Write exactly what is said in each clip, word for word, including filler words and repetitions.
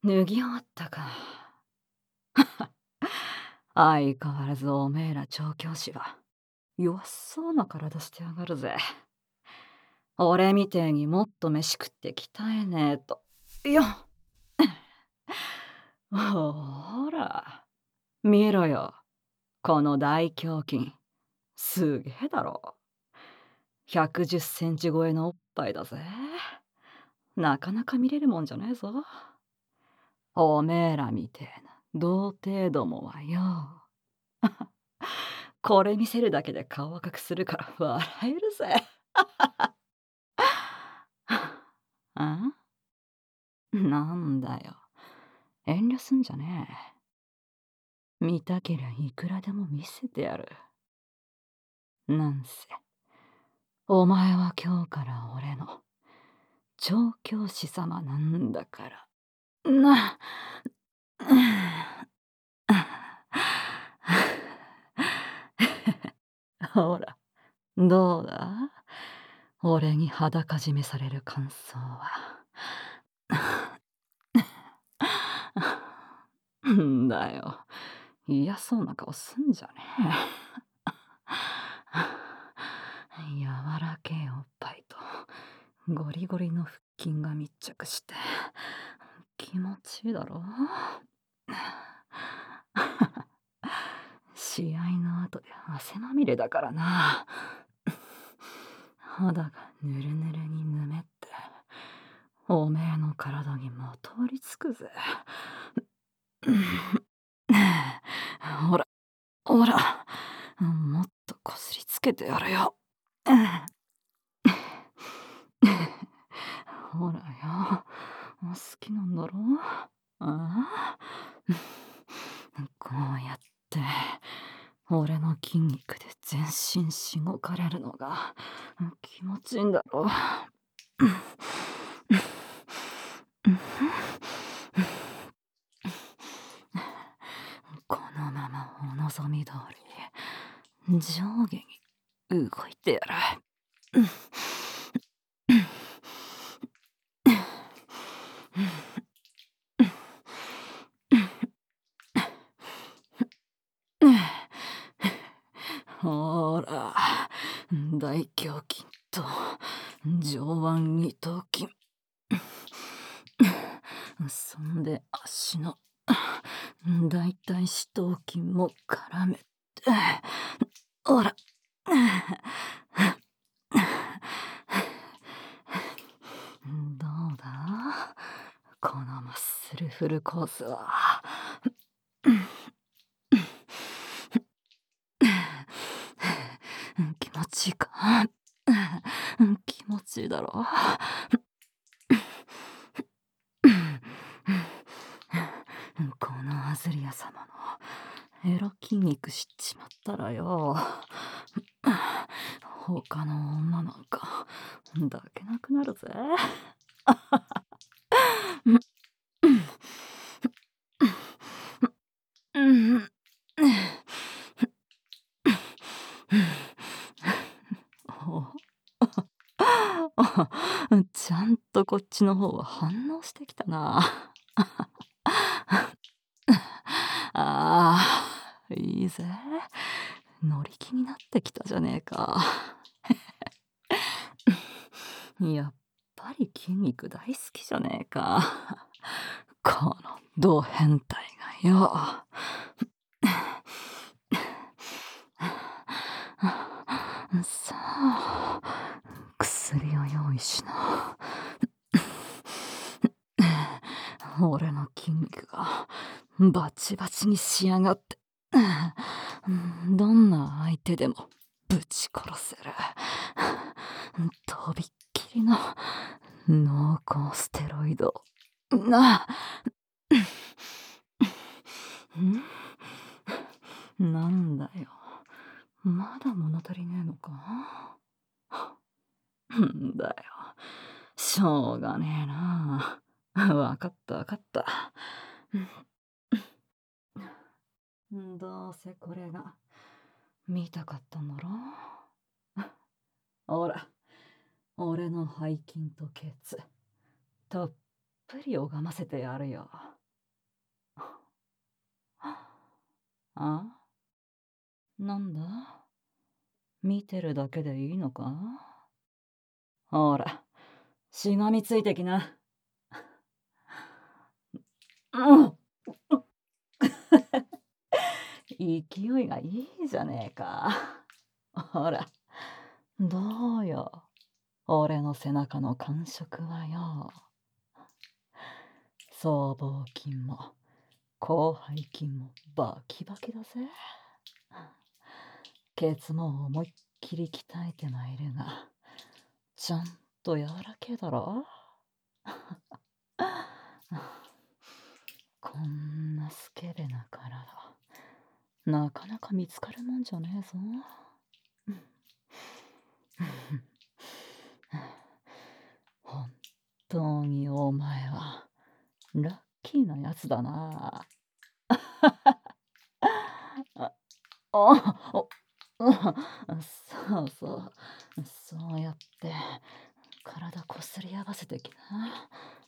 脱ぎ終わったか。相変わらずおめえら調教師は弱そうな体してやがるぜ。俺みてえにもっと飯食って鍛えねえと。いやほら、見ろよ。この大胸筋。すげえだろ。ひゃくじゅっセンチ超えのおっぱいだぜ。なかなか見れるもんじゃねえぞ。おめえらみてえな童貞どもはよ。これ見せるだけで顔赤くするから笑えるぜ。あなんだよ。遠慮すんじゃねえ。見たけりゃいくらでも見せてやる。なんせ、お前は今日から俺の調教師様なんだから。な、ほら、どうだ俺に裸締めされる感想は。んだよ。嫌そうな顔すんじゃねえ。柔らけえおっぱいとゴリゴリの腹筋が密着して気持ちいいだろ。試合の後で汗まみれだからな。肌がぬるぬるにぬめっておめえの体にまとわりつくぜ。ほらほら、もっとこすりつけてやるよ。ほらよ、好きなんだろ。ああこうやって俺の筋肉で全身しごかれるのが気持ちいいんだろ。このままお望み通り上下に動いてやる。ほら、大胸筋と上腕二頭筋。そんで足の大腿四頭筋も絡めて。ほら。どうだこのマッスルフルコースは。気持ちいいか気持ちいいだろこのアズリア様のエロ筋肉知っちまったらよ、他の女なんか抱けなくなるぜ。ちゃんとこっちの方は反応してきたな。ああ、いいぜ。乗り気になってきたじゃねえか。やっぱり筋肉大好きじゃねえか。このド変態がよ。さあ、薬を用意しな。俺の筋肉がバチバチに仕上がって、どんな相手でもぶち殺せる。とびっきりの濃厚ステロイド。な、なんだよ。まだ物足りねえのかんだよ。しょうがねえな。わかったわかった。どうせこれが見たかったんだろ。ほら、俺の背筋とケツたっぷり拝ませてやるよ。 あ、なんだ、見てるだけでいいのか？ほら、しがみついてきな。うん。勢いがいいじゃねえか。ほら、どうよ、俺の背中の感触はよ。僧帽筋も広背筋もバキバキだぜ。ケツも思いっきり鍛えてまいるが、ちゃんと柔らけえだろ。こんなスケベな体、なかなか見つかるもんじゃねえぞ。本当にお前はラッキーなやつだな。あ、おお、そうそう、そうやって体こすり合わせてきな。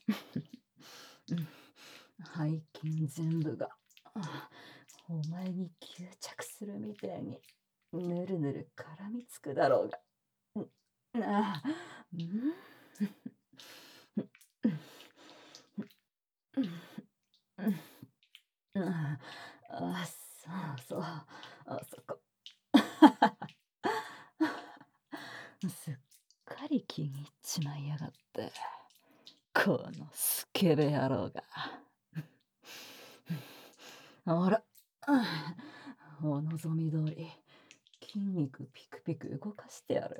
背筋全部がお前に吸着するみたいにぬるぬる絡みつくだろうが。ああ、うん、うん、ああ、そうそう、あそこ。すっかり気に入っちまいやがって、このスケベ野郎が。ほら、お望み通り筋肉ピクピク動かしてやる。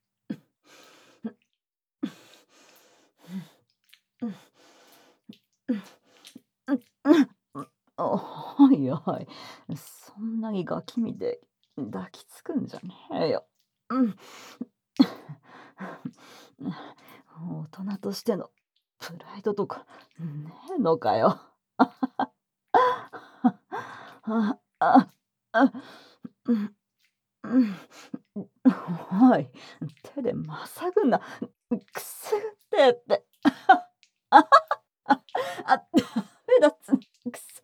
おいおい、そんなにガキみで抱きつくんじゃねえよ。うん、大人としてのプライドとかねえのかよ。あああ、うん、うん、おい、手でまさぐな、くすぐってって。ああ、あ、ダメだっつくす。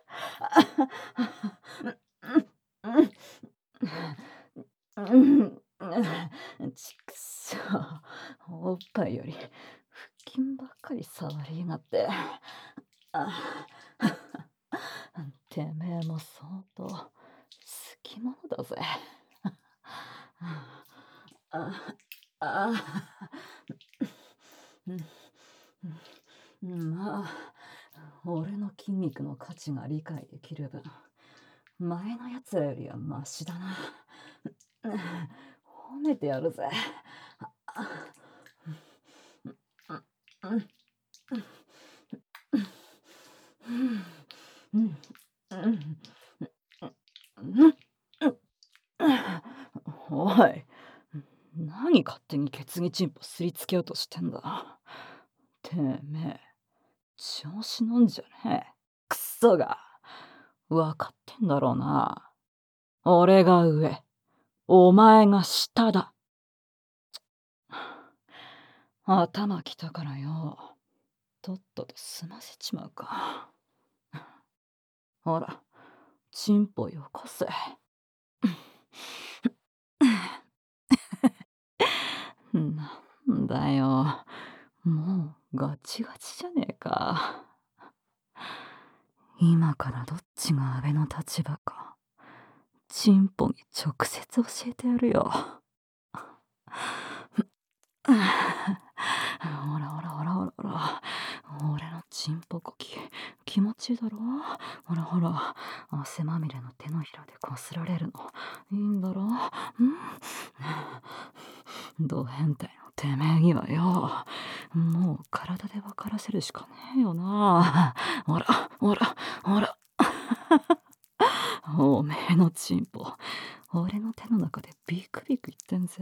うん、ちくしょう、おっぱいより腹筋ばっかり触りやがって。あ、てめえも相当好き者だぜ。ああ、うん、まあ、俺の筋肉の価値が理解できる分、前のやつらよりはマシだな。褒めてやるぜ。おい、何勝手にケツにチンポすりつけようとしてんだ。てめえ、調子乗んじゃねえ。クソが。分かってんだろうな。俺が上、お前が下だ。頭きたからよ、とっとと済ませちまうか。ほら、チンポよこせ。なんだよ、もうガチガチじゃねえか。今からどっちが安倍の立場か、チンポに直接教えてやるよ。ほらほらほらほらほら、俺のチンポコキ気持ちいいだろ。ほらほら、汗まみれの手のひらでこすられるのいいんだろ。うん、ド変態のてめえにはよ、もう体で分からせるしかねえよな。ほらほらほら。おめえのチンポ、俺の手の中でビクビクいってんぜ。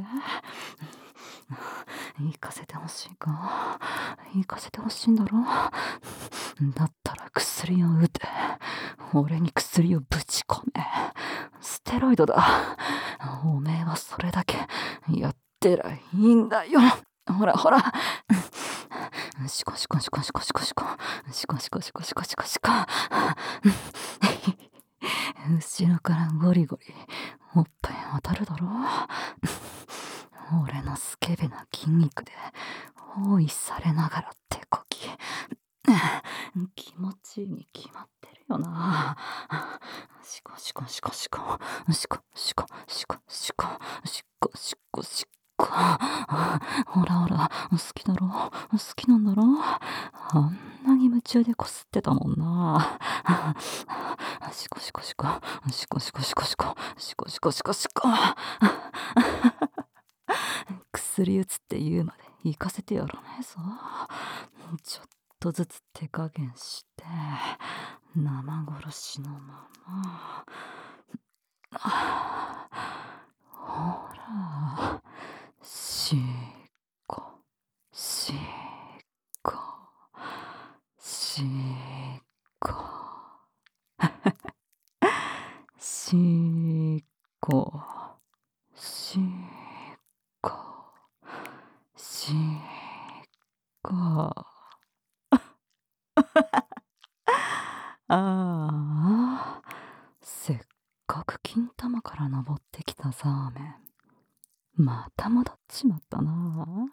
行かせてほしいか。行かせてほしいんだろ。だったら薬を打て。俺に薬をぶち込め。ステロイドだ。おめえはそれだけやってらいいんだよ。ほらほら。シコシコシコシコシコシコシコシコシコシコシコシコ。 後ろからゴリゴリおっぱい当たるだろ。俺のスケベな筋肉で包囲されながら手こき。気持ちいいに決まってるよな。シコシコシコシコシコシコシコシコシコシコシコ。ほらほら、好きだろ、好きなんだろ。あんなに夢中でこすってたもんな。シコシコシコシコシコシコシコシコシコシコシコ。薬打つって言うまで行かせてやらねえぞ。ちょっとずつ手加減して生殺しのまま。ほら、しっこしっこしっこしっこしっこしっこ。ああ、せっかく金玉から登ってきたザーメン、また戻っちまったな。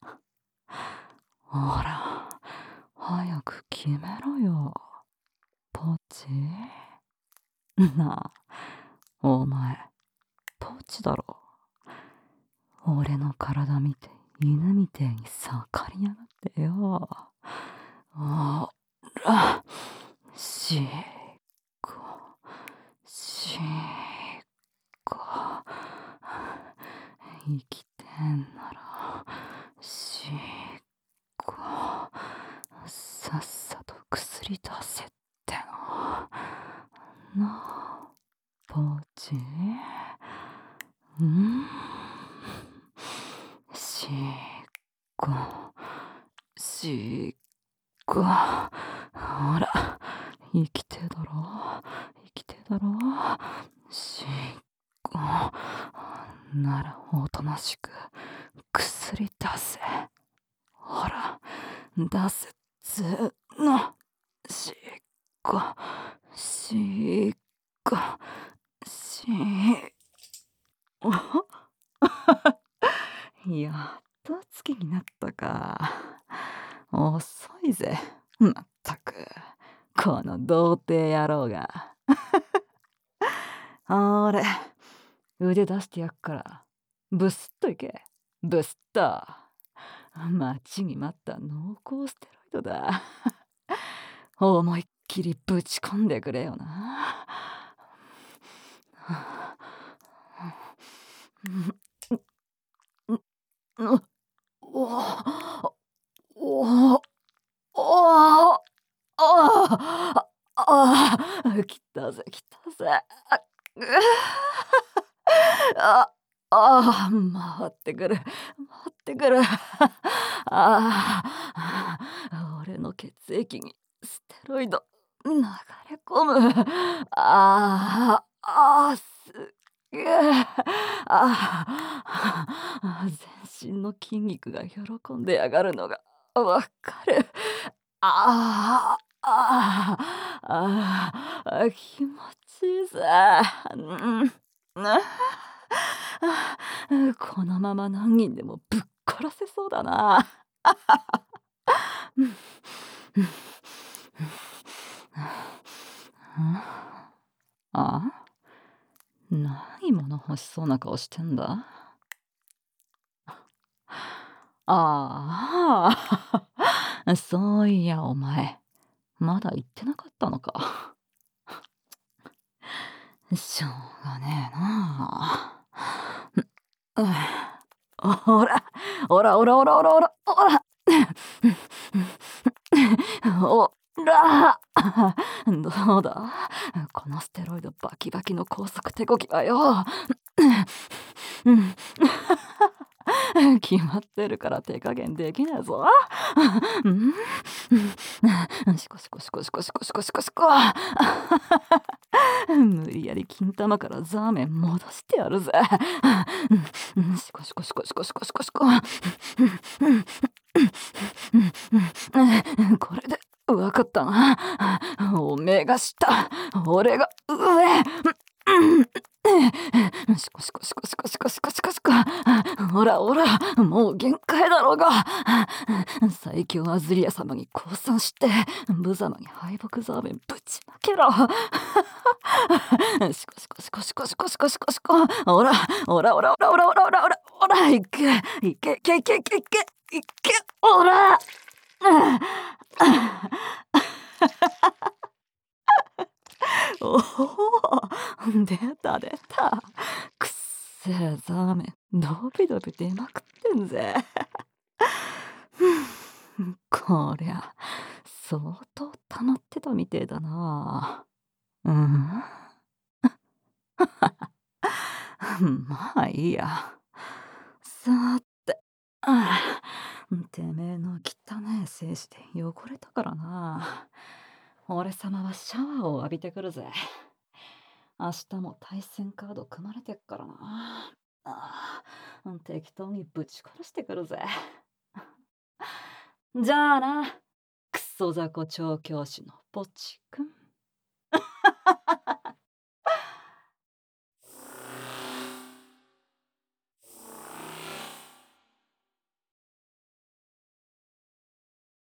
ほら、早く決めろよ、ポチ。なあ、お前、ポチだろ。俺の体見て犬みてえに盛りやがってよ。ほら、しっこしっこ。生きてんならしっこさっさと薬出せっての。なあ、ポチ。んしっこしっこ。ほら、生きてだろ、生きてだろ。しっこならおとなしく薬出せ。ほら、出せっつーの。しっこしっこしっこ。やっと好きになったか。遅いぜ、まったくこの童貞野郎が。あれ、腕出してやっからブスッといけ、ブスッと。待ちに待った濃厚ステロイドだ。思いっきりぶち込んでくれよな。おおおおああ、来たぜ来たぜ。ああ、回ってくる回ってくる。ああ、俺の血液にステロイド流れ込む。あああ、すっげえ。ああ、全身の筋肉が喜んでやがるのがわかる。あああああ、気持ちいいぜ。うん、このまま何人でもぶっ殺せそうだな。あ、何物欲しそうな顔してんだ。ああ、そういやお前まだ言ってなかったのか。しょうがねえな。ほらほらほらほらほらほらほらほら。どうだ、このステロイドバキバキの高速手こきはよ。決まってるから手加減できねえぞ。シコシコシコシコシコシコシコシコ。無理やり金玉からザーメン戻してやるぜ。シコシコシコシコシコシコシコ。これでわかったな。おめえが下、俺が上。しこしこしこしこしこしこしこしこ。ほらほら、もう限界だろうが。最強アズリア様に降参して、無様に敗北ザーメンぶちまけろ。しこしこしこしこしこしこしこしこ。ほらほらほらほらほらほらほらほらほら、いけいけいけいけいけいけいけ、ほら。おお、出た出た。くっせえザーメン、ドビドビ出まくってんぜ。こりゃ相当溜まってたみてえだな。うん。まあいいや。さて、ああ、てめえの汚ねえ精子で汚れたからな。俺様はシャワーを浴びてくるぜ。明日も対戦カード組まれてっからな。ああ、適当にぶち殺してくるぜ。じゃあな、クソ雑魚調教師のポチくん。